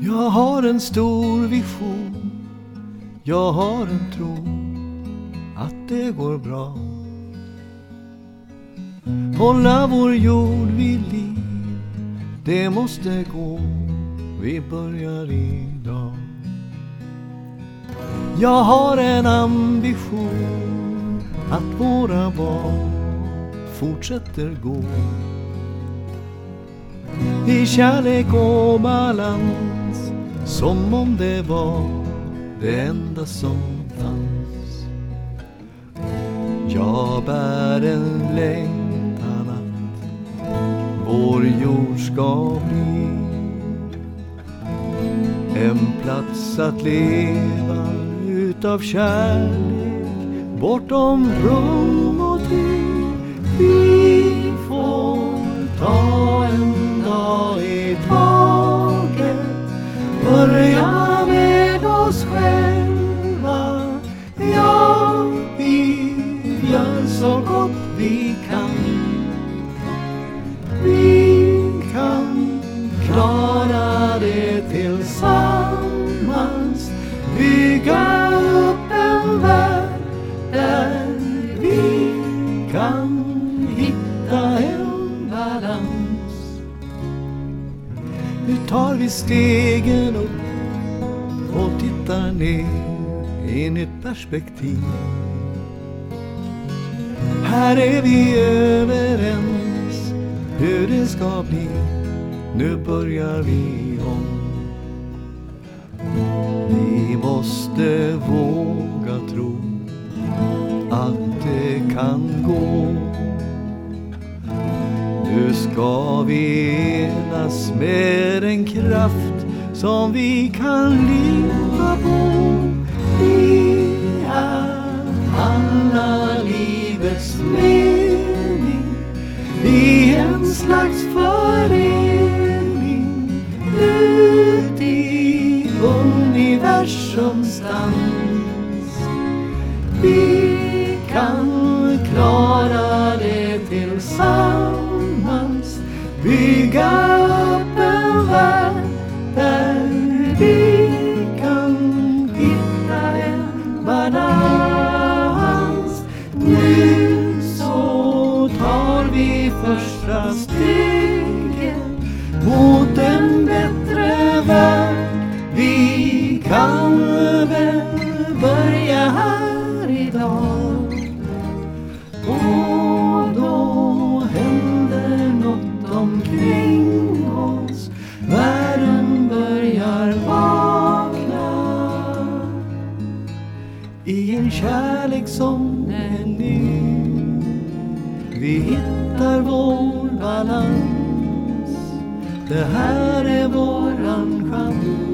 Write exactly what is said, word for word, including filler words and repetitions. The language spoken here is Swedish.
Jag har en stor vision, jag har en tro att det går bra. Hålla vår jord vid liv, det måste gå, vi börjar idag. Jag har en ambition att våra barn fortsätter gå i kärlek och balans, som om det var det enda som fanns. Jag bär en längtan att vår jord ska bli en plats att leva utav kärlek, bortom rum och tid. Vi får ta en dag i taget, börja med oss själva. Ja, vi gör så gott vi kan. Vi kan klara det tillsammans, bygga upp en värld där vi kan hitta en balans. Nu tar vi stegen upp och tittar ner i ett nytt perspektiv. Här är vi överens hur det ska bli. Nu börjar vi om. Vi måste våga tro att det kan gå. Nu ska vi enas med en kraft som vi kan lita på. Vi är alla livets mening i en slags förening ut i universums dans. Vi kan klara det tillsammans, bygga upp en värld där vi kan hitta en balans. Nu så tar vi första stegen mot en bättre värld. Vi kan väl börja här idag, och då händer något omkring oss. Världen börjar vakna i en kärlek som är ny. Vi hittar vår balans, det här är våran chans.